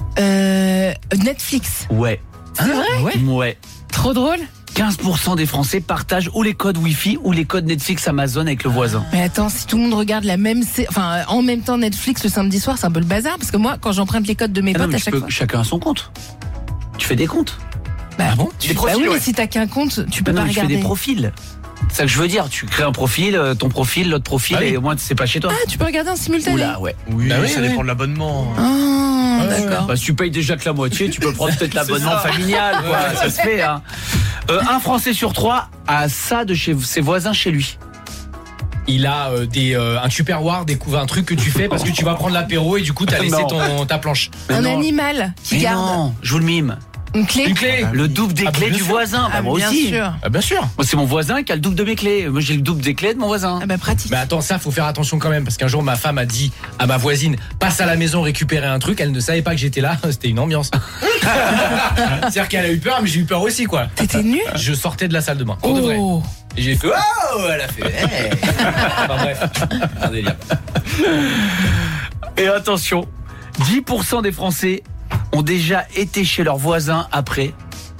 Euh, Netflix. Ouais. C'est vrai? Ouais. Ouais. Trop drôle. quinze pour cent des Français partagent ou les codes Wi-Fi ou les codes Netflix Amazon avec le voisin. Mais attends, si tout le monde regarde la même, sé- enfin, en même temps Netflix le samedi soir, c'est un peu le bazar parce que moi, quand j'emprunte les codes de mes Ah non, potes mais à tu chaque peux- fois. chacun a son compte. Tu fais des comptes. Bah, Ah bon tu Des bah profils, oui, ouais. mais si t'as qu'un compte, tu peux Non, pas mais tu fais regarder. des profils. C'est ça que je veux dire. Tu crées un profil, euh, ton profil, l'autre profil, Ah oui. et au moins c'est pas chez toi. Ah, tu peux regarder en simultané. Oula, ouais. Oui, Bah oui, ça oui. dépend de l'abonnement. Ah, Ouais, d'accord. Bah, si tu payes déjà que la moitié, tu peux prendre peut-être l'abonnement ça. familial, quoi. Ça se fait, hein. Euh, un Français sur trois a ça de chez ses voisins chez lui. il a euh, des euh, un Tupperware, des coups, un truc que tu fais parce que tu vas prendre l'apéro et du coup t'as laissé ton ta planche. Un Mais non. animal qui Mais garde non, je vous le mime. une clé. Une clé. Le double des Ah, bah, clés bien du sûr. voisin. Bah, Ah, moi bien aussi. sûr. Ah bien sûr. Moi, c'est mon voisin qui a le double de mes clés. Moi, j'ai le double des clés de mon voisin. Ah bah pratique. Mais attends, ça faut faire attention quand même parce qu'un jour ma femme a dit à ma voisine passe à la maison récupérer un truc, elle ne savait pas que j'étais là, c'était une ambiance. C'est-à-dire qu'elle a eu peur mais j'ai eu peur aussi quoi. T'étais nu? Je sortais de la salle de bain, pour de vrai. Oh. Et j'ai fait oh, elle a fait hey. Enfin bref, un délire. Et attention, dix pour cent des Français ont déjà été chez leurs voisins après.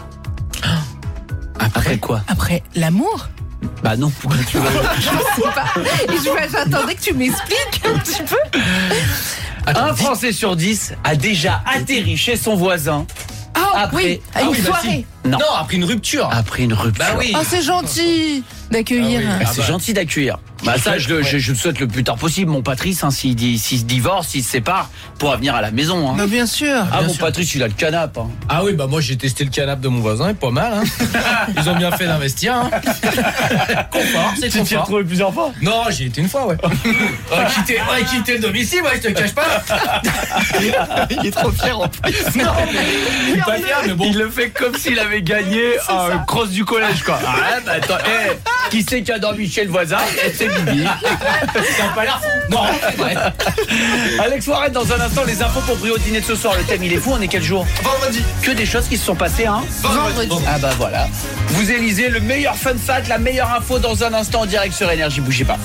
Après quoi? Après l'amour? Bah non, pourquoi tu vas... Je sais pas. Et je- J'attendais que tu m'expliques un petit peu. Attends, Un dis- Français sur dix a déjà atterri chez son voisin Ah Après- oui, à Ah une oui, bah soirée. si. Non. Non, après une rupture. après une rupture. Bah oui. Oh, c'est gentil d'accueillir. Ah oui. Ah, c'est bah. gentil d'accueillir. Bah ça, je le, Ouais. je, je le souhaite le plus tard possible. Mon Patrice, hein, s'il, dit- s'il se divorce, s'il se sépare, pourra venir à la maison. Hein. Bah, bien sûr. Ah, bien mon sûr. Patrice, il a le canapé. Hein. Ah oui, bah moi j'ai testé le canapé de mon voisin, pas mal hein. Ils ont bien fait d'investir hein. Confort, c'est Tu t'y es confort. retrouvé plusieurs fois? Non, j'y étais une fois ouais. Ouais, quitter, ouais, quitter le domicile, ouais, je te cache pas. Il est trop fier en plus. Non, mais je suis pas fier mais bon. Il le fait comme s'il avait gagné un cross du collège, quoi. Ah, bah attends, eh, qui c'est qui a dormi chez le voisin? Eh, c'est Bibi. T'as pas l'air fou. Non, c'est vrai. Alex Warren, dans un instant, les infos pour Brio Dîner de ce soir. Le thème, il est fou, on est quel jour? Vendredi. Que des choses qui se sont passées, hein? Vendredi. Ah bah voilà. Vous élisez le meilleur fun fact, la meilleure info dans un instant en direct sur Énergie. Bougez pas.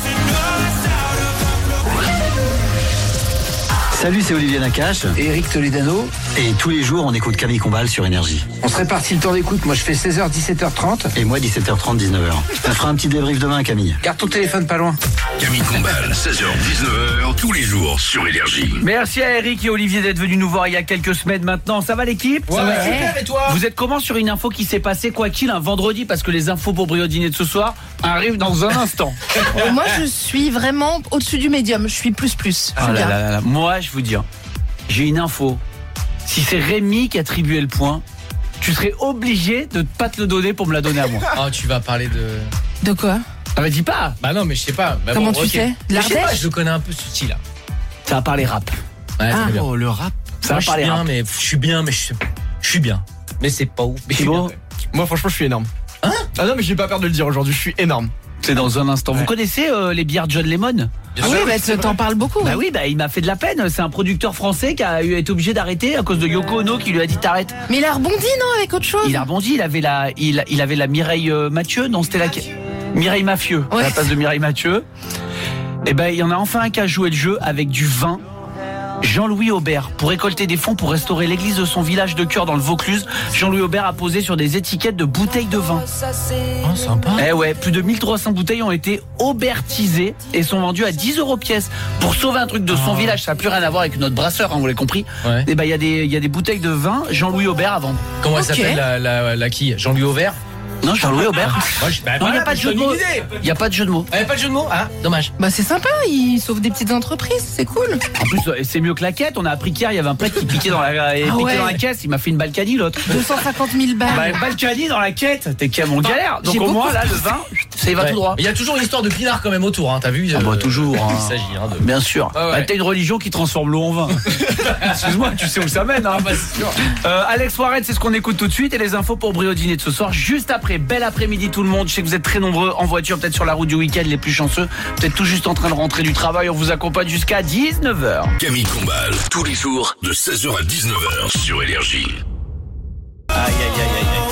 Salut, c'est Olivier Nakache. Et Eric Toledano. Et tous les jours, on écoute Camille Combal sur Énergie. On se répartit le temps d'écoute. Moi, je fais seize heures, dix-sept heures trente. Et moi, dix-sept heures trente, dix-neuf heures. On fera un petit débrief demain, Camille. Garde ton téléphone pas loin. Camille Combal, seize heures dix-neuf heures, tous les jours sur Énergie. Merci à Eric et Olivier d'être venus nous voir il y a quelques semaines maintenant. Ça va l'équipe? Ouais, ouais, super, et toi? Vous êtes comment sur une info qui s'est passée, quoi qu'il, un vendredi? Parce que les infos pour Brio Dîner de ce soir arrivent dans un instant. Euh, moi, je suis vraiment au-dessus du médium. Je suis plus plus. Je Ah suis là bien. là là. Moi, je vous dis, hein, j'ai une info. Si c'est Rémi qui attribuait le point, tu serais obligé de pas te le donner pour me la donner à moi. Oh, tu vas parler de De quoi? Ah bah dis pas. Bah non, mais je sais pas. Bah, Comment bon, tu ok. sais? Je sais pas, L'Ardèche? je le connais un peu ce style là. Ça va parler rap. Ouais, Ah. très bien. Oh, le rap. Ça Moi, va je suis parler bien, rap. mais je suis bien, mais je suis, je suis bien. Mais c'est pas ouf. Mais je suis Thibaut, bien. Moi, franchement, je suis énorme. Hein? Ah non, mais j'ai pas peur de le dire aujourd'hui. Je suis énorme. c'est dans un instant. Vous Ouais. connaissez euh, les bières John Lemon? Bien Ah sûr. oui, bah, tu- t'en parles beaucoup. Bah oui. oui, bah il m'a fait de la peine. C'est un producteur français qui a eu- été obligé d'arrêter à cause de Yoko Ono qui lui a dit t'arrêtes. Mais il a rebondi, non, avec autre chose? Il a rebondi. Il avait la, il, il avait la Mireille euh, Mathieu. Non, c'était la Mireille Mafieux à Ouais. la place de Mireille Mathieu. Et ben il y en a enfin un qui a joué le jeu avec du vin. Jean-Louis Aubert, pour récolter des fonds pour restaurer l'église de son village de Cœur dans le Vaucluse, Jean-Louis Aubert a posé sur des étiquettes de bouteilles de vin. Oh, sympa. Eh ouais, plus de mille trois cents bouteilles ont été aubertisées et sont vendues à dix euros pièce. Pour sauver un truc de son village, ça n'a plus rien à voir avec notre brasseur, hein, vous l'avez compris. Ouais. Et ben il y a des, il y a des bouteilles de vin Jean-Louis Aubert à vendre. Comment elle Ok. s'appelle la, la, la qui? Jean-Louis Auvert? Non, Jean-Louis Aubert. Moi, je, bah, Non, il n'y a voilà, pas de je jeu de donne mots. une idée. Il n'y a pas de jeu de mots. Ah, y a pas de jeu de mots? Ah, dommage. Bah, c'est sympa, il sauve des petites entreprises, c'est cool. En plus, euh, c'est mieux que la quête. On a appris qu'hier, il y avait un prêtre qui piquait dans la, et Ah piquait ouais. dans la caisse. Il m'a fait une Balkany, l'autre. deux cent cinquante mille balles. Bah, Balkany dans la quête. T'es qu'à mon galère. Donc j'ai au beaucoup moins, là, le vin, ça y va Ouais. tout droit. Il y a toujours une histoire de pinard quand même autour, hein, t'as vu? Ah bah, toujours, hein. Il s'agit hein, de. Bien sûr. Ah ouais. Bah, t'as une religion qui transforme l'eau en vin. Excuse-moi, tu sais où ça mène. Hein. bah, c'est sûr. Euh, Alex Warren, c'est ce qu'on écoute tout de suite. Et les infos pour Brio Dîner de ce soir. Juste après, bel après-midi tout le monde. Je sais que vous êtes très nombreux en voiture, peut-être sur la route du week-end, les plus chanceux. Peut-être tout juste en train de rentrer du travail. On vous accompagne jusqu'à dix-neuf heures. Camille Combal, tous les jours, de seize heures à dix-neuf heures sur Énergie. Aïe, aïe, aïe, aïe, aïe.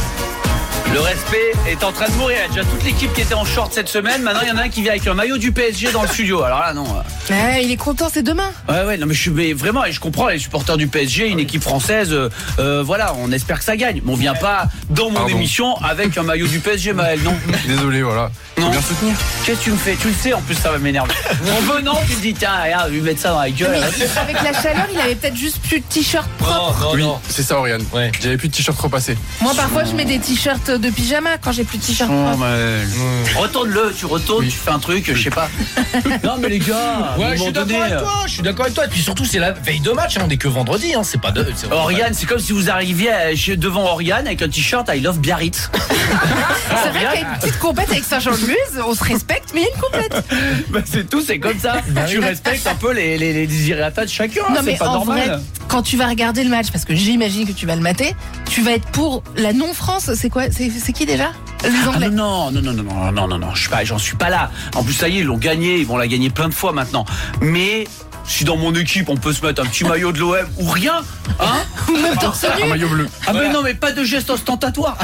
Le respect est en train de mourir. Il y a déjà toute l'équipe qui était en short cette semaine. Maintenant, il y en a un qui vient avec un maillot du P S G dans le studio. Alors là, non. Ouais, il est content, c'est demain. Ouais, ouais, non, mais je suis mais vraiment, et je comprends les supporters du P S G, une équipe française. Euh, euh, voilà, on espère que ça gagne. Mais on vient pas dans mon Pardon. émission avec un maillot du P S G, Maël, non. Désolé, voilà. Non. Faut bien soutenir. Qu'est-ce que tu me fais? Tu le sais, en plus, ça va m'énerver. En venant, tu te dis, tiens, regarde, lui mettre ça dans la gueule. Avec la chaleur, il avait peut-être juste plus de t-shirt propre. Non, non, Oui, non. c'est ça, Oriane. Ouais. J'avais plus de t-shirt repassé. Moi, parfois, je mets des t-shirts de de pyjama quand j'ai plus de t-shirt. Oh, mais... Retourne-le, tu retournes, oui. tu fais un truc, je sais pas. Non mais les gars, ouais, je suis d'accord donné... avec toi, je suis d'accord avec toi. Et puis surtout, c'est la veille de match, hein, on est que vendredi, hein, c'est pas de. C'est Oriane, c'est comme si vous arriviez chez, devant Oriane avec un t-shirt I love Biarritz. C'est vrai qu'il y a une petite compète avec Saint-Jean-de-Luz, on se respecte, mais il y a une compète. Bah c'est tout, c'est comme ça. Bah, tu oui. respectes un peu les, les, les désirata de chacun, non, c'est mais pas en normal. Vrai, quand tu vas regarder le match, parce que j'imagine que tu vas le mater, tu vas être pour la non-France. C'est quoi? C'est, c'est qui déjà? Les Anglais. Ah non, non, non, non, non, non, non, non, je suis pas, j'en suis pas là. En plus, ça y est, ils l'ont gagné, ils vont la gagner plein de fois maintenant. Mais si dans mon équipe, on peut se mettre un petit maillot de l'O M ou rien, hein? Ou même torse nu. Un maillot bleu. Ah mais non, mais pas de geste ostentatoire.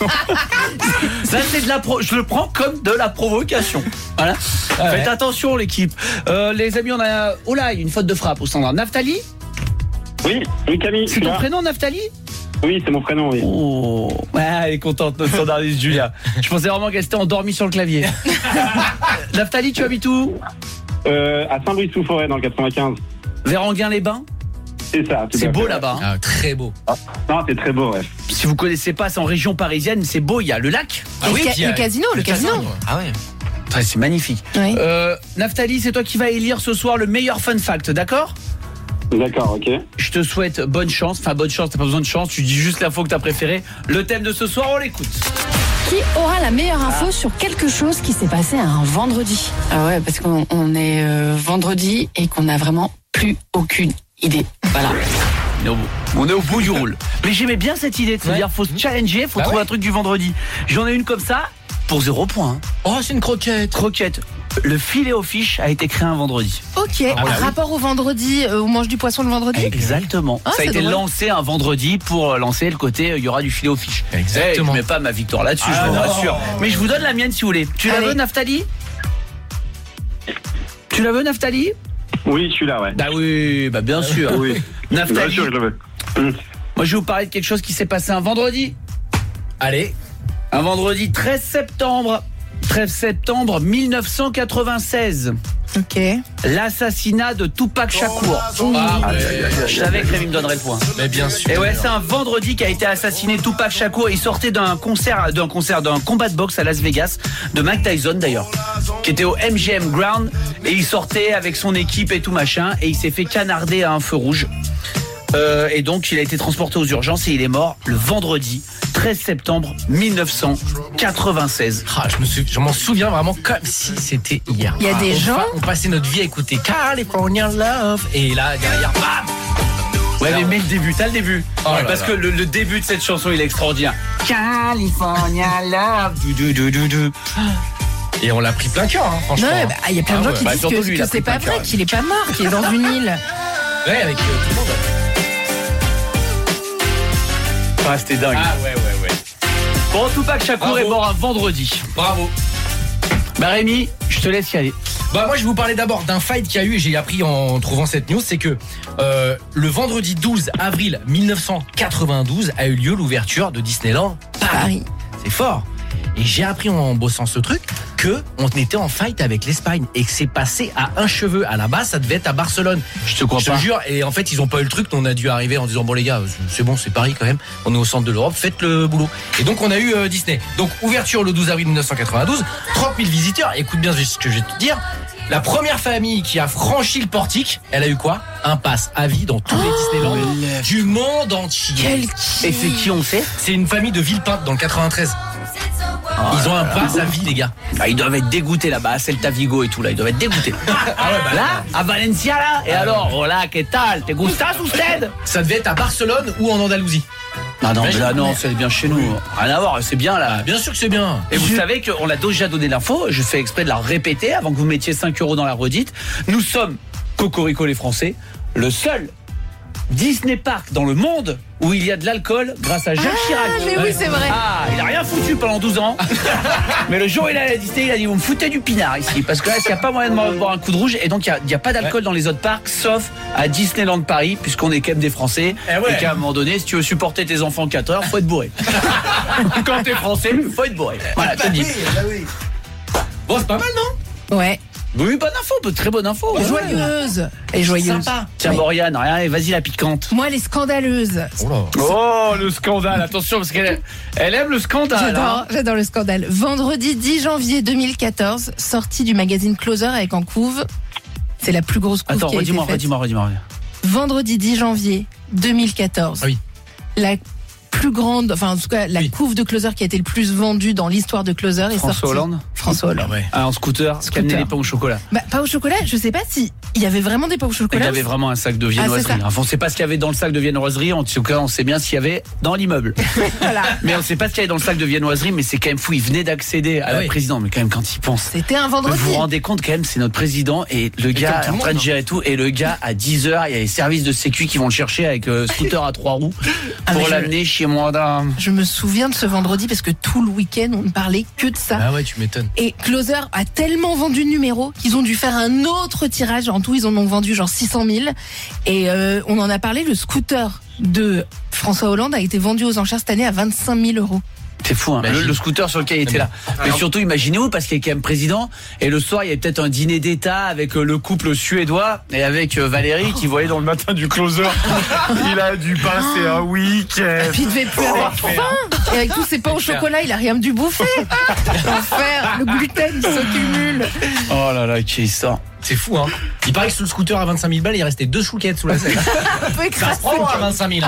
Là, c'est de la pro... je le prends comme de la provocation. Voilà. Ouais. Faites attention, l'équipe. Euh, les amis, on a Olay, une faute de frappe au standard. Naftali? Oui, oui Camille. C'est ton là. prénom, Naftali? Oui, c'est mon prénom, oui. Oh, ouais, elle est contente, notre standardiste Julia. Je pensais vraiment qu'elle s'était endormie sur le clavier. Naftali, tu habites où? euh, À Saint-Brice-sous-Forêt, dans le quatre-vingt-quinze. Vers Enghien-les-Bains? C'est ça. C'est beau là-bas. Hein. Ah, très beau. Ah, non, c'est très beau, ouais. Si vous connaissez pas, c'est en région parisienne, c'est beau, il y a le lac. Ah, oui, le, ca- le casino, le, le casino. casino. Ah ouais. Ouais, c'est magnifique. Oui. Euh, Naftali, c'est toi qui vas élire ce soir le meilleur fun fact, d'accord? D'accord, ok. Je te souhaite bonne chance. Enfin, bonne chance, t'as pas besoin de chance. Tu dis juste l'info que t'as préférée. Le thème de ce soir, on l'écoute. Qui aura la meilleure info ah. sur quelque chose qui s'est passé un vendredi? Ah ouais, parce qu'on on est euh, vendredi et qu'on a vraiment plus aucune idée. Voilà. On est au bout, on est au bout du rôle. Mais j'aimais bien cette idée de se ouais. dire faut se challenger, faut bah trouver ouais. un truc du vendredi. J'en ai une comme ça pour zéro point. Hein. Oh, c'est une croquette. Croquette. Le filet aux fiches a été créé un vendredi. Ok, ah, voilà, rapport oui. au vendredi, euh, on mange du poisson le vendredi. Exactement. Ah, ça a été drôle. lancé un vendredi pour lancer le côté, il euh, y aura du filet aux fiches. Exactement. Hey, je mets pas ma victoire là-dessus, ah, je vous rassure. Mais je vous donne la mienne si vous voulez. Tu Allez. la veux, Naftali? Tu la veux, Naftali? Oui, je suis là, ouais. Bah oui, bah bien sûr. Oui. Naftali. Bien sûr, je le veux. Moi, je vais vous parler de quelque chose qui s'est passé un vendredi. Allez. Un vendredi treize septembre. treize septembre mille neuf cent quatre-vingt-seize. Ok. L'assassinat de Tupac Shakur. Oh, ah, ah, ouais. Je savais que Rémi me donnerait le point. Mais bien sûr. Et ouais, c'est un vendredi qu'a été assassiné Tupac Shakur. Il sortait d'un concert, d'un concert, d'un combat de boxe à Las Vegas, de Mike Tyson d'ailleurs, qui était au M G M Ground. Et il sortait avec son équipe et tout machin. Et il s'est fait canarder à un feu rouge. Euh, et donc il a été transporté aux urgences et il est mort le vendredi treize septembre mille neuf cent quatre-vingt-seize. Ah, je, me suis, je m'en souviens vraiment comme si c'était hier. Il y a ah, des on gens fa- On passait notre vie à écouter California Love. Et là, derrière, bam. Ouais, mais mets le début, t'as le début. Oh ouais, parce là. que le, le début de cette chanson, il est extraordinaire. California Love. Du, du, du, du, du. Et on l'a pris plein cœur, hein, franchement. Il bah, y a plein de ah, gens ouais. qui bah, disent que, lui, que c'est pas vrai, qu'il est pas mort, qu'il est dans une île. Ouais, avec euh, tout le monde. Ah, c'était dingue. Ah ouais, ouais, ouais. Bon, Tupac Shakur Bravo. est mort un vendredi. Bravo. Bah Rémi, je te laisse y aller. Bah moi je vais vous parler d'abord d'un fight qu'il y a eu et j'ai appris en trouvant cette news, c'est que euh, le vendredi douze avril mille neuf cent quatre-vingt-douze a eu lieu l'ouverture de Disneyland Paris. C'est fort. Et j'ai appris en bossant ce truc que on était en fight avec l'Espagne et que c'est passé à un cheveu. À la base, ça devait être à Barcelone. Je te crois Je pas. te jure. Et en fait, ils ont pas eu le truc. On a dû arriver en disant bon les gars, c'est bon, c'est Paris quand même. On est au centre de l'Europe, faites le boulot. Et donc on a eu euh, Disney. Donc ouverture le douze avril mille neuf cent quatre-vingt-douze, trente mille visiteurs. Écoute bien ce que je vais te dire. La première famille qui a franchi le portique, elle a eu quoi? Un pass à vie dans tous oh les Disneyland du monde entier. Quel Et c'est qui on sait? C'est une famille de Villepinte dans le quatre-vingt-treize. Oh ils ont un pass à vie, les gars. Ah, ils doivent être dégoûtés là-bas, à Celta Vigo et tout là, ils doivent être dégoûtés. Ah ouais, bah, là, à Valencia là. Et ah alors, ouais. Hola, ¿qué tal? ¿Te gustas usted? Ça devait être à Barcelone ou en Andalousie. Ah non, mais là, non, c'est bien chez nous. Rien à voir, c'est bien là. Ah, bien sûr que c'est bien. Et vous savez qu'on l'a déjà donné l'info, je fais exprès de la répéter avant que vous mettiez cinq euros dans la redite. Nous sommes, Cocorico les Français, le seul Disney Park dans le monde où il y a de l'alcool grâce à Jacques ah, Chirac. Mais oui, c'est vrai. Ah, il a rien foutu pendant douze ans. Mais le jour où il est allé à Disney, il a dit vous me foutez du pinard ici parce que là, il n'y a pas moyen de m'avoir un coup de rouge et donc il n'y a, a pas d'alcool ouais. dans les autres parcs sauf à Disneyland Paris puisqu'on est quand même des Français eh ouais. et qu'à un moment donné, si tu veux supporter tes enfants quatre heures, faut être bourré. Quand t'es français, faut être bourré. Voilà, bah te dis. Oui, bah oui. Bon, c'est pas mal, non? Ouais. Oui, bonne info, très bonne info. Ouais. Joyeuse. Et joyeuse. Sympa. Tiens, Oui. Lauriane, rien, vas-y la piquante. Moi, elle est scandaleuse. Oh, le scandale, attention, parce qu'elle elle aime le scandale. J'adore, hein. j'adore le scandale. Vendredi dix janvier deux mille quatorze, sortie du magazine Closer avec en couve. C'est la plus grosse couve Attends, qui a été redis-moi, faite. redis-moi, redis-moi. Vendredi dix janvier deux mille quatorze. Ah oui. La plus grande, enfin en tout cas la oui. couve de Closer qui a été le plus vendue dans l'histoire de Closer est François sortie. Hollande François Hollande. Ah ouais. Ah, en scooter, qui amenait des pains au chocolat. Bah, pain au chocolat, je sais pas si il y avait vraiment des pains au chocolat. Il y avait vraiment un sac de viennoiserie. Ah, enfin, on sait pas ce qu'il y avait dans le sac de viennoiserie. En tout cas, on sait bien s'il y avait dans l'immeuble. Voilà. Mais on sait pas ce qu'il y avait dans le sac de viennoiserie. Mais c'est quand même fou. Il venait d'accéder à ah la oui. présidente. Mais quand même, quand il pense. C'était un vendredi. Vous vous rendez compte quand même, c'est notre président et le gars est en train de gérer tout. Et le gars, à dix heures, il y a les services de sécu qui vont le chercher avec euh, scooter à trois roues pour ah, l'amener je... chez moi d'un. Je me souviens de ce vendredi parce que tout le week-end, on ne parlait que de ça. Ah ouais, tu m'étonnes. Et Closer a tellement vendu de numéros qu'ils ont dû faire un autre tirage. En tout, ils en ont vendu genre six cent mille. Et euh, on en a parlé, le scooter de François Hollande a été vendu aux enchères cette année à vingt-cinq mille euros. C'est fou, hein. le, le scooter sur lequel il était là. Mais surtout, imaginez-vous, parce qu'il est quand même président, et le soir, il y avait peut-être un dîner d'État avec euh, le couple suédois, et avec euh, Valérie, qui voyait dans le matin du Closer, il a dû passer un week-end. Et puis il devait plus avoir faim. Et avec tous ses pains au chocolat, il a rien dû bouffer. L'enfer, le gluten, il se cumule. Oh là là, qui est ça? C'est fou, hein. Il paraît que sous le scooter à vingt-cinq mille balles, il restait deux chouquettes sous la selle. Un peu écrasé. Ça se prend à vingt-cinq mille.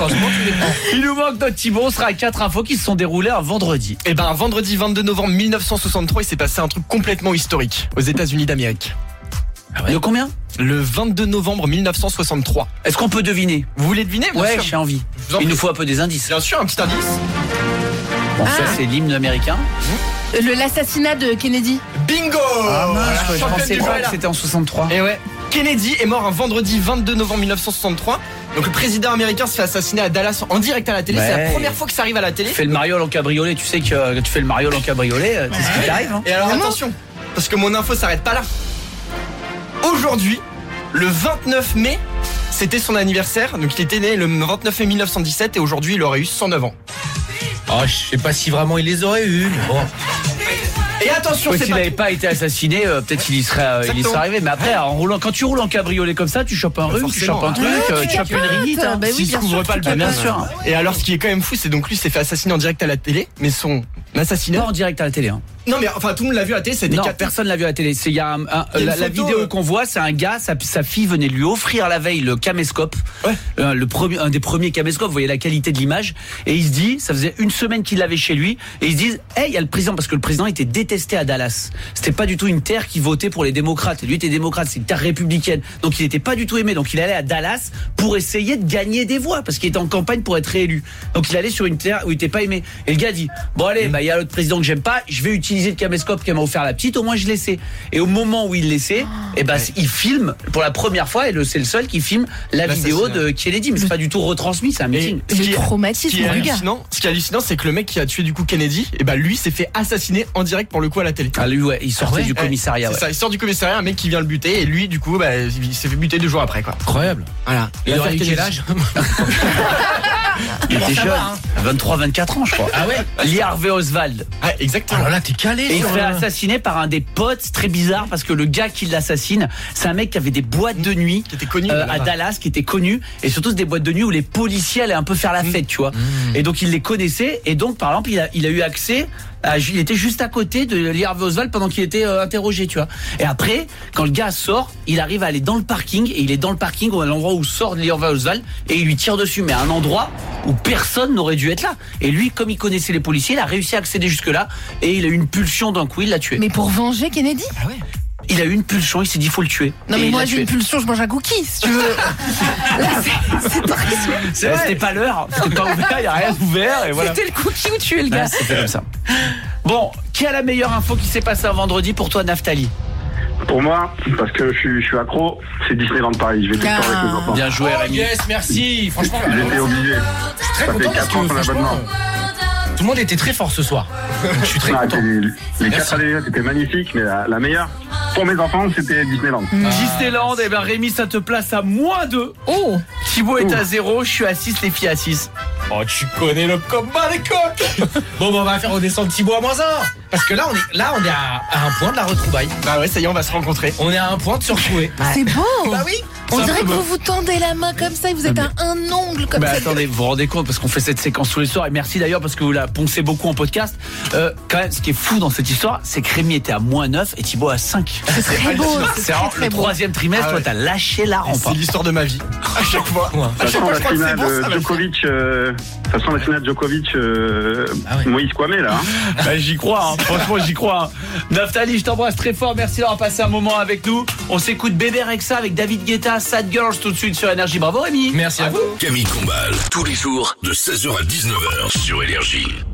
Il nous manque notre Thibaut. On sera à quatre infos qui se sont déroulées un vendredi. Et ben, vendredi vingt-deux novembre mille neuf cent soixante-trois, il s'est passé un truc complètement historique aux États-Unis d'Amérique. Ah ouais. De combien? Le vingt-deux novembre mille neuf cent soixante-trois. Est-ce qu'on peut deviner? Vous voulez deviner? Bien ouais, sûr. j'ai envie. Il nous faut un peu des indices. Bien sûr, un petit indice. Bon, ah. ça, c'est l'hymne américain. Mmh. Le, l'assassinat de Kennedy. Bingo! Ah, moi, je, je pensais pas que c'était en soixante-trois. Et ouais. Kennedy est mort un vendredi vingt-deux novembre mille neuf cent soixante-trois. Donc le président américain se fait assassiner à Dallas en direct à la télé. Ouais. C'est la première fois que ça arrive à la télé. Tu fais le mariole en cabriolet. Tu sais que euh, tu fais le mariole en cabriolet. C'est ouais. ce qui t'arrive. Hein. Et alors Vraiment attention, parce que mon info s'arrête pas là. Aujourd'hui, le vingt-neuf mai, c'était son anniversaire. Donc il était né le vingt-neuf mai mille neuf cent dix-sept et aujourd'hui il aurait eu cent neuf ans. Oh, je sais pas si vraiment il les aurait eu. Mais bon. Et attention, ouais, c'est s'il n'avait pas été assassiné, euh, peut-être qu'il y serait, euh, il y serait arrivé. Mais après, en roulant, quand tu roules en cabriolet comme ça, tu chopes un rhume, tu chopes un truc, ah, euh, tu chopes une rhinite. Bah oui, s'il ne couvre pas le bien, bien sûr. Et alors, ce qui est quand même fou, c'est donc lui s'est fait assassiner en direct à la télé, mais son assassinat. Pas en direct à la télé. Hein. Non, mais enfin, tout le monde l'a vu à la télé. C'est des non, quatre... personne l'a vu à la télé. C'est il y a, un, un, y a la, photo, la vidéo euh... qu'on voit, c'est un gars, sa, sa fille venait lui offrir la veille le caméscope, ouais. euh, le premier, un des premiers caméscopes. Vous voyez la qualité de l'image. Et il se dit, ça faisait une semaine qu'il l'avait chez lui, et ils se disent, hey, il y a le président, parce que le président était détesté à Dallas. C'était pas du tout une terre qui votait pour les démocrates. Et lui était démocrate, c'est une terre républicaine. Donc il était pas du tout aimé. Donc il allait à Dallas pour essayer de gagner des voix, parce qu'il était en campagne pour être réélu. Donc il allait sur une terre où il était pas aimé. Et le gars dit, bon allez, bah il y a l'autre président que j'aime pas, je vais utiliser le caméscope qu'elle m'a offert la petite, au moins je laissais. Et au moment où il laissait, oh, et ben ouais. il filme pour la première fois, et le, c'est le seul qui filme la vidéo de Kennedy, mais c'est pas du tout retransmis, c'est un meeting. Et ce qui est traumatisme, ce qui est hallucinant, ce qui est hallucinant, c'est que le mec qui a tué du coup Kennedy, et ben lui s'est fait assassiner en direct pour le coup à la télé. Ah lui ouais, il sortait ah ouais, du commissariat. Ouais, c'est ouais. ça, il sort du commissariat, un mec qui vient le buter, et lui du coup, bah, il s'est fait buter deux jours après quoi. Incroyable. Voilà. Il aurait eu quel âge? Il était jeune, vingt-trois vingt-quatre ans je crois. Ah ouais. Lee Harvey Oswald. Ah exactement. Alors là t'es calé. Et il se fait assassiner par un des potes, très bizarre parce que le gars qui l'assassine, c'est un mec qui avait des boîtes de nuit qui était connu euh, à Dallas, qui était connu, et surtout c'est des boîtes de nuit où les policiers allaient un peu faire la fête, tu vois. Mmh. Et donc il les connaissait, et donc par exemple il a, il a eu accès. Il était juste à côté de Lee Harvey Oswald pendant qu'il était euh, interrogé, tu vois. Et après, quand le gars sort, il arrive à aller dans le parking, et il est dans le parking, à l'endroit où sort Lee Harvey Oswald, et il lui tire dessus, mais à un endroit où personne n'aurait dû être là. Et lui, comme il connaissait les policiers, il a réussi à accéder jusque là, et il a eu une pulsion d'un coup, il l'a tué. Mais pour venger Kennedy? Ah ouais. Il a eu une pulsion, il s'est dit faut le tuer. Non mais moi j'ai une pulsion, je mange un cookie si tu veux. Là, c'est, c'est, c'est vrai, c'était pas l'heure, c'était pas ouvert, il n'y a rien ouvert et voilà. C'était le cookie ou tuer le gars. Ouais, c'était comme ça. Bon, qui a la meilleure info qui s'est passée un vendredi pour toi, Naftali? Pour moi, parce que je suis, je suis accro, c'est Disneyland Paris. Je vais tout le temps avec les enfants. Bien joué, oh, Rémi. Yes, merci. Franchement, j'étais obligé. Je suis très ça content parce que franchement, tout le monde était très fort ce soir. Je suis très ah, content. Les, les quatre années, c'était magnifique, mais la, la meilleure pour mes enfants, c'était Disneyland. Ah. Disneyland, et eh ben Rémi, ça te place à moins deux. Oh. Thibaut est à zéro, je suis à six, les filles à six. Oh, tu connais le combat des coqs. Bon, bah, on va faire redescendre Thibaut à moins un. Parce que là, on est, là, on est à, à un point de la retrouvaille. Bah ouais, ça y est, on va se rencontrer. On est à un point de se retrouver. C'est beau. Bah oui. On C'est un dirait peu que beau. vous vous tendez la main comme ça et vous êtes à un ongle comme Bah ça. attendez, vous vous rendez compte parce qu'on fait cette séquence tous les soirs et merci d'ailleurs parce que vous la poncez beaucoup en podcast. Euh, quand même, ce qui est fou dans cette histoire, c'est que Rémi était à moins neuf et Thibaut à cinq. C'est très beau. C'est C'est vraiment très, le très beau. troisième trimestre, Ah ouais. toi t'as lâché la rampe. C'est l'histoire de ma vie. À chaque fois. Ouais. À De chaque toute fois, façon, je la crois que c'est finale bon, ça de va le faire. Djokovic, euh, de toute façon, la finale de Djokovic, euh, Ah ouais. Moïse Kwame, là. hein. Bah, j'y crois, hein. Franchement j'y crois. hein. Naftali, je t'embrasse très fort, merci d'avoir passé un moment avec nous. On s'écoute Bébé Rexha avec David Guetta, Sad Girls tout de suite sur Énergie. Bravo Rémi. Merci à vous. Camille Combal, tous les jours de seize heures à dix-neuf heures sur Énergie.